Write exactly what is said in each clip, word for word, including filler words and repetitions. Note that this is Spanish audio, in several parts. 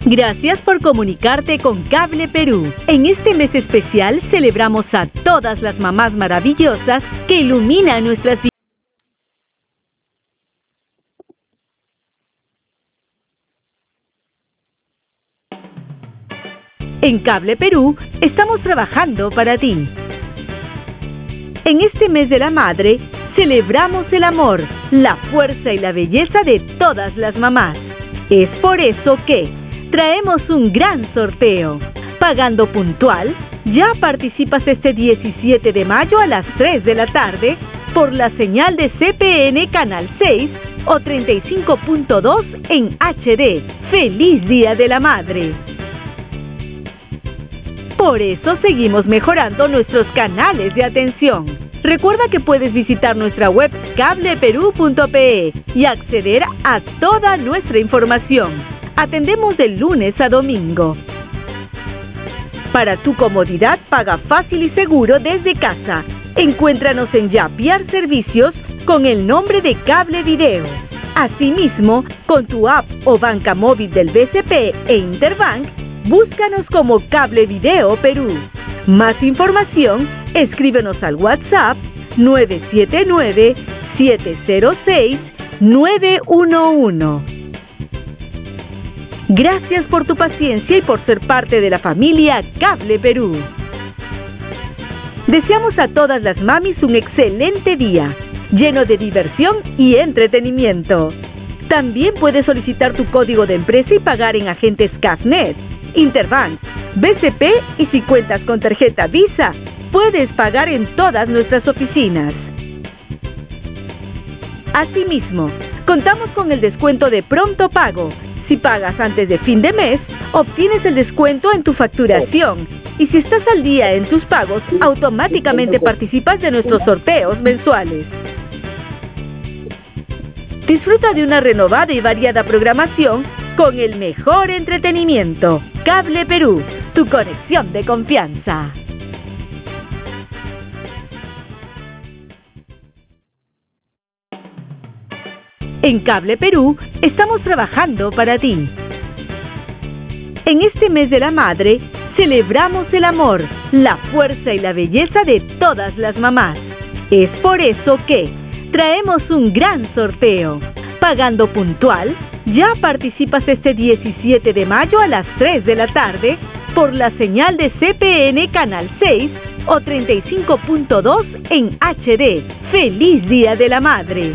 Gracias por comunicarte con Cable Perú. En este mes especial celebramos a todas las mamás maravillosas que iluminan nuestras vidas. En Cable Perú estamos trabajando para ti. En este mes de la madre celebramos el amor, la fuerza y la belleza de todas las mamás. Es por eso que traemos un gran sorteo. Pagando puntual, ya participas este diecisiete de mayo a las tres de la tarde por la señal de C P N Canal seis o treinta y cinco punto dos en H D. ¡Feliz Día de la Madre! Por eso seguimos mejorando nuestros canales de atención. Recuerda que puedes visitar nuestra web cable perú punto pe y acceder a toda nuestra información. Atendemos de lunes a domingo. Para tu comodidad, paga fácil y seguro desde casa. Encuéntranos en Yapiar Servicios con el nombre de Cable Video. Asimismo, con tu app o banca móvil del B C P e Interbank, búscanos como Cable Video Perú. Más información, escríbenos al WhatsApp nueve siete nueve, siete cero seis, nueve uno uno. Gracias por tu paciencia y por ser parte de la familia Cable Perú. Deseamos a todas las mamis un excelente día, lleno de diversión y entretenimiento. También puedes solicitar tu código de empresa y pagar en agentes CAFNet, Interbank, B C P y si cuentas con tarjeta Visa, puedes pagar en todas nuestras oficinas. Asimismo, contamos con el descuento de pronto pago. Si pagas antes de fin de mes, obtienes el descuento en tu facturación. Y si estás al día en tus pagos, automáticamente participas de nuestros sorteos mensuales. Disfruta de una renovada y variada programación con el mejor entretenimiento. Cable Perú, tu conexión de confianza. En Cable Perú estamos trabajando para ti. En este mes de la madre celebramos el amor, la fuerza y la belleza de todas las mamás. Es por eso que traemos un gran sorteo. Pagando puntual, ya participas este diecisiete de mayo a las tres de la tarde por la señal de C P N Canal seis o treinta y cinco punto dos en H D. ¡Feliz Día de la Madre!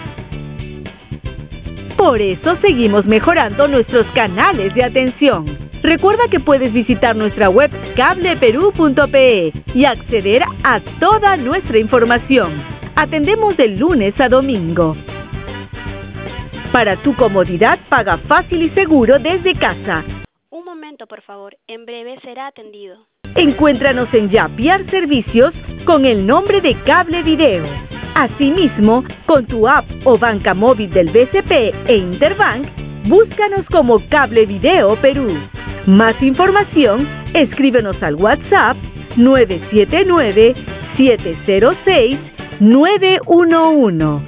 Por eso seguimos mejorando nuestros canales de atención. Recuerda que puedes visitar nuestra web cable perú punto pe y acceder a toda nuestra información. Atendemos de lunes a domingo. Para tu comodidad, paga fácil y seguro desde casa. Un momento, por favor. En breve será atendido. Encuéntranos en Yapiar Servicios con el nombre de Cable Video. Asimismo, con tu app o banca móvil del B C P e Interbank, búscanos como Cable Video Perú. Más información, escríbenos al WhatsApp nueve siete nueve, siete cero seis, nueve uno uno.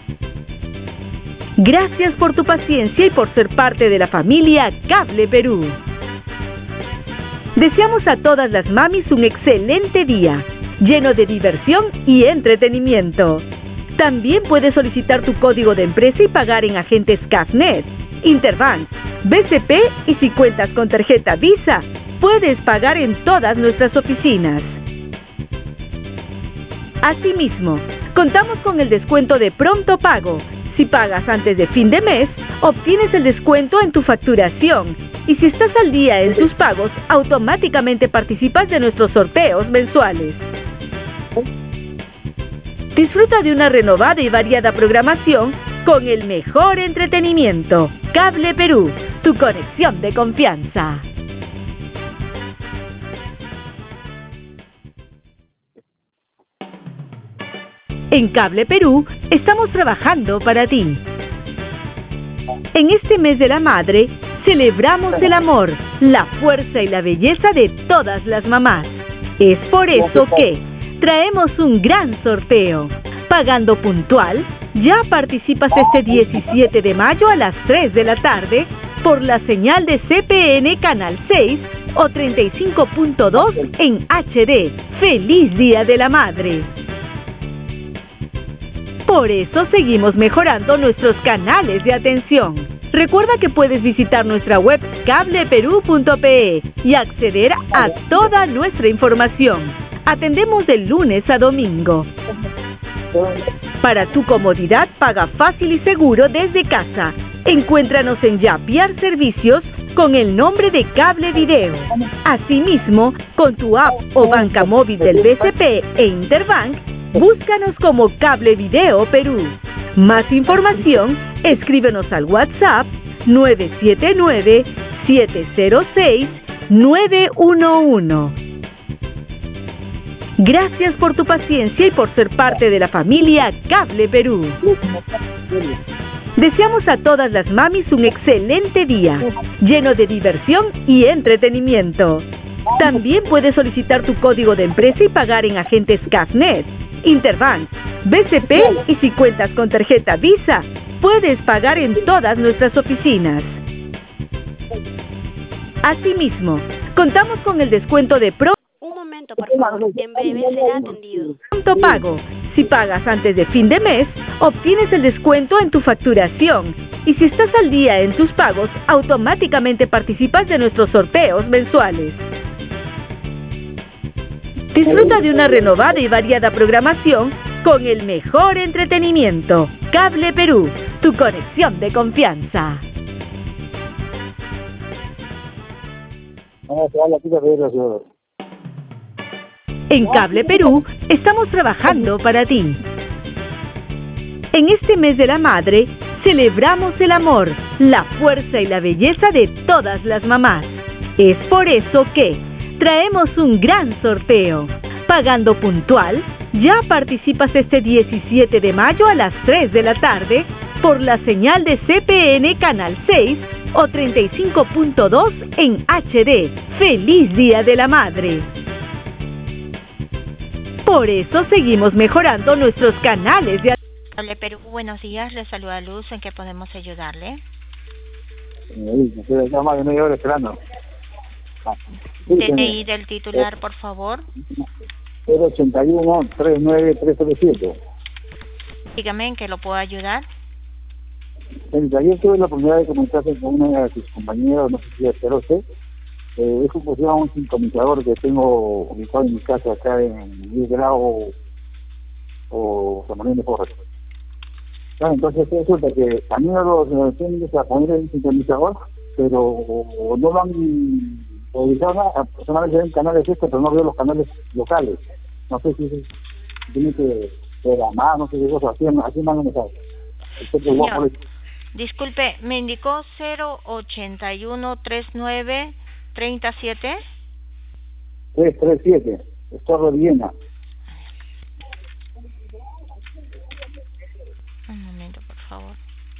Gracias por tu paciencia y por ser parte de la familia Cable Perú. Deseamos a todas las mamis un excelente día, lleno de diversión y entretenimiento. También puedes solicitar tu código de empresa y pagar en agentes CAFNet, Interbank, B C P y si cuentas con tarjeta Visa, puedes pagar en todas nuestras oficinas. Asimismo, contamos con el descuento de pronto pago. Si pagas antes de fin de mes, obtienes el descuento en tu facturación. Y si estás al día en tus pagos, automáticamente participas de nuestros sorteos mensuales. Disfruta de una renovada y variada programación con el mejor entretenimiento. Cable Perú, tu conexión de confianza. En Cable Perú estamos trabajando para ti. En este mes de la madre celebramos el amor, la fuerza y la belleza de todas las mamás. Es por eso que traemos un gran sorteo. Pagando puntual, ya participas este diecisiete de mayo a las tres de la tarde por la señal de C P N Canal seis o treinta y cinco punto dos en H D. ¡Feliz Día de la Madre! Por eso seguimos mejorando nuestros canales de atención. Recuerda que puedes visitar nuestra web cable perú punto pe y acceder a toda nuestra información. Atendemos de lunes a domingo. Para tu comodidad, paga fácil y seguro desde casa. Encuéntranos en Yapiar Servicios con el nombre de Cable Video. Asimismo, con tu app o banca móvil del B C P e Interbank, búscanos como Cable Video Perú. Más información, escríbenos al WhatsApp nueve siete nueve, siete cero seis, nueve uno uno. Gracias por tu paciencia y por ser parte de la familia Cable Perú. Deseamos a todas las mamis un excelente día, lleno de diversión y entretenimiento. También puedes solicitar tu código de empresa y pagar en agentes Cafnet, Interbank, B C P y si cuentas con tarjeta Visa, puedes pagar en todas nuestras oficinas. Asimismo, contamos con el descuento de Pro Un momento, por favor. En breve será atendido. Pronto Pago. Si pagas antes de fin de mes, obtienes el descuento en tu facturación. Y si estás al día en tus pagos, automáticamente participas de nuestros sorteos mensuales. Disfruta de una renovada y variada programación con el mejor entretenimiento. Cable Perú, tu conexión de confianza. En Cable Perú estamos trabajando para ti. En este mes de la madre, celebramos el amor, la fuerza y la belleza de todas las mamás. Es por eso que traemos un gran sorteo. Pagando puntual, ya participas este diecisiete de mayo a las tres de la tarde por la señal de C P N Canal seis o treinta y cinco punto dos en H D. ¡Feliz Día de la Madre! Por eso seguimos mejorando nuestros canales de... Cable Perú, buenos días, le saluda Luz, ¿en qué podemos ayudarle? Sí, me quedé ya más de media hora esperando. Ah, sí, D N I del titular, por favor. cero ochenta y uno, treinta y nueve, trescientos siete. Dígame en qué lo puedo ayudar. Ayer tuve la oportunidad de comunicarse con una de sus compañeros, no sé si es usted. Eh, es un, un sintonizador que tengo ubicado en mi casa acá en diez grado o San Manuel de Porras. Claro, entonces resulta que a mí no lo tienen que poner el sintonizador, pero no lo han ubicado nada. Personalmente ven canales estos, pero no veo los canales locales. No sé si, si tiene que programar, no sé qué cosa, así, así más o menos. Señor, disculpe, me indicó cero ochenta y uno, treinta y nueve, treinta y siete. tres tres siete, Estado de Viena. Un momento, por favor.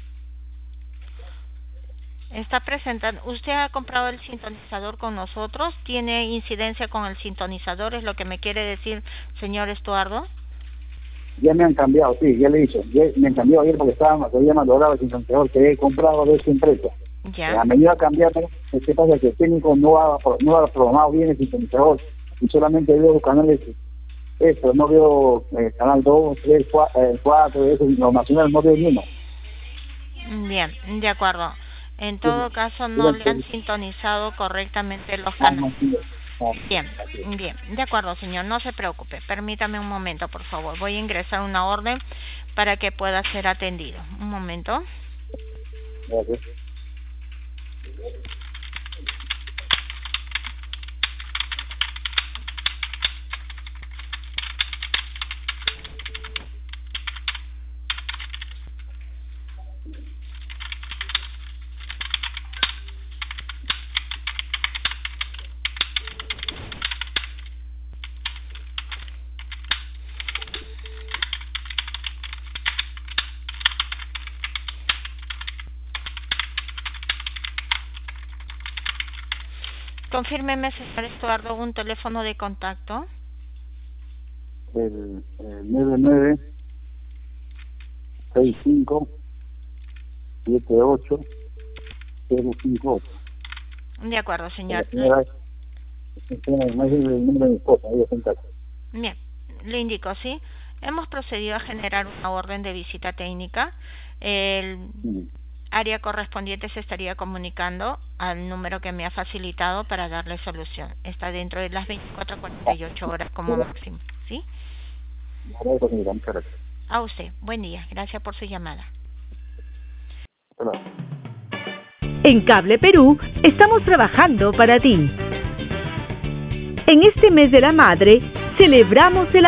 Está presentando. ¿Usted ha comprado el sintonizador con nosotros? ¿Tiene incidencia con el sintonizador? ¿Es lo que me quiere decir, señor Estuardo? Ya me han cambiado, sí, ya le he dicho. Ya me han cambiado ayer porque estaba todavía malogrado el sintonizador que he comprado de esta empresa. Ya. A medida de cambiar, ¿qué pasa? Que el técnico no ha, no ha programado bien el sintonizador y solamente veo los canales, esto, no veo eh, canal dos, tres, cuatro, eso, los nacionales no veo ni uno. Bien, de acuerdo. En todo caso, no le han sintonizado correctamente los canales. Bien, bien, de acuerdo, señor, no se preocupe. Permítame un momento, por favor. Voy a ingresar una orden para que pueda ser atendido. Un momento. Gracias. Confírmeme, señor Estuardo, un teléfono de contacto. El, el nueve nueve, seis cinco, siete ocho, cero cinco ocho. De acuerdo, señor. La señora, no es el número de mi esposa, ella está en casa. Bien, le indico, ¿sí? Hemos procedido a generar una orden de visita técnica. El Sí. área correspondiente se estaría comunicando al número que me ha facilitado para darle solución. Está dentro de las veinticuatro a cuarenta y ocho horas como máximo, ¿sí? Agradezco, señora, muchas gracias. A usted, buen día. Gracias por su llamada. Hola. En Cable Perú estamos trabajando para ti. En este mes de la madre, celebramos el